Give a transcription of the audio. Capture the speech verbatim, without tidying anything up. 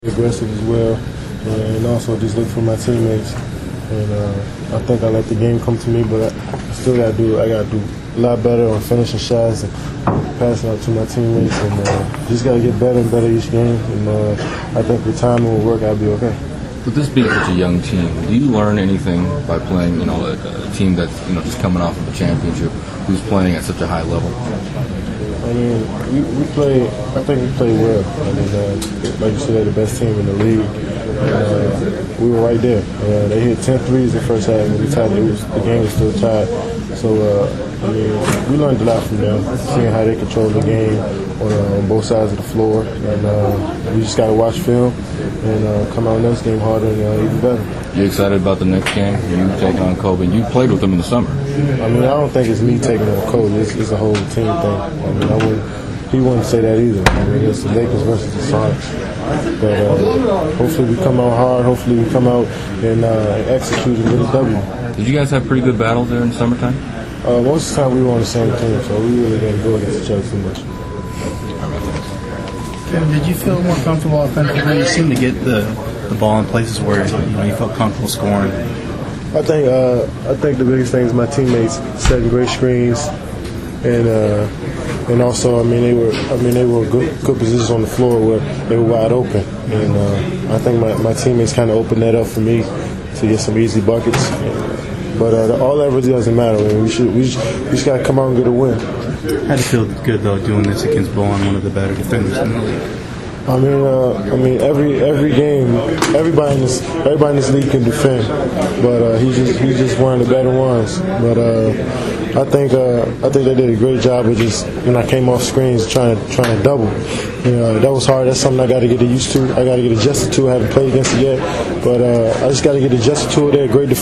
Aggressive as well, and also just look for my teammates. And uh, I think I let the game come to me, but I, I still got to do. I got to do a lot better on finishing shots and passing out to my teammates, and uh, just got to get better and better each game. And uh, I think with time and with work, I'll be okay. With this being such a young team, do you learn anything by playing, you know, a, a team that's, you know, just coming off of a championship, who's playing at such a high level? I mean, we, we play. I think we play well. I mean, uh, like you said, they're the best team in the league. Uh, we were right there. Uh, they hit ten threes the first half, and we tied. It was, the game was still tied. So uh, I mean, we learned a lot from them, seeing how they control the game on, uh, on both sides of the floor. And uh, we just got to watch film and uh, come out next game harder and uh, even better. You excited about the next game? You take on Kobe. You played with them in the summer. I mean, I don't think it's me taking on Kobe. It's, it's a whole team thing. I mean, I wouldn't. He wouldn't say that either. I mean, it's the Lakers versus the Sonics. But uh, hopefully we come out hard. Hopefully we come out and uh, execute and get a W. Did you guys have pretty good battles there in the summertime? Uh, most of the time we were on the same team, so we really didn't go against each other too much. Kevin, did you feel more comfortable offensively? You seemed to get the, the ball in places where you know you felt comfortable scoring. I think uh, I think the biggest thing is my teammates setting great screens, and uh, and also I mean they were I mean they were good good positions on the floor where they were wide open, and uh, I think my, my teammates kind of opened that up for me to get some easy buckets. But uh, all that really doesn't matter. I mean, we should we just, we just got to come out and get a win. How do you feel good though doing this against Bowen, one of the better defenders in the league? I mean, uh, I mean, every every game, everybody in this everybody in this league can defend, but uh, he's just he's just one of the better ones. But uh, I think uh, I think they did a great job of just when I came off screens trying to trying to double. You know, that was hard. That's something I got to get used to. I got to get adjusted to. I haven't played against it yet, but uh, I just got to get adjusted to it. They're great.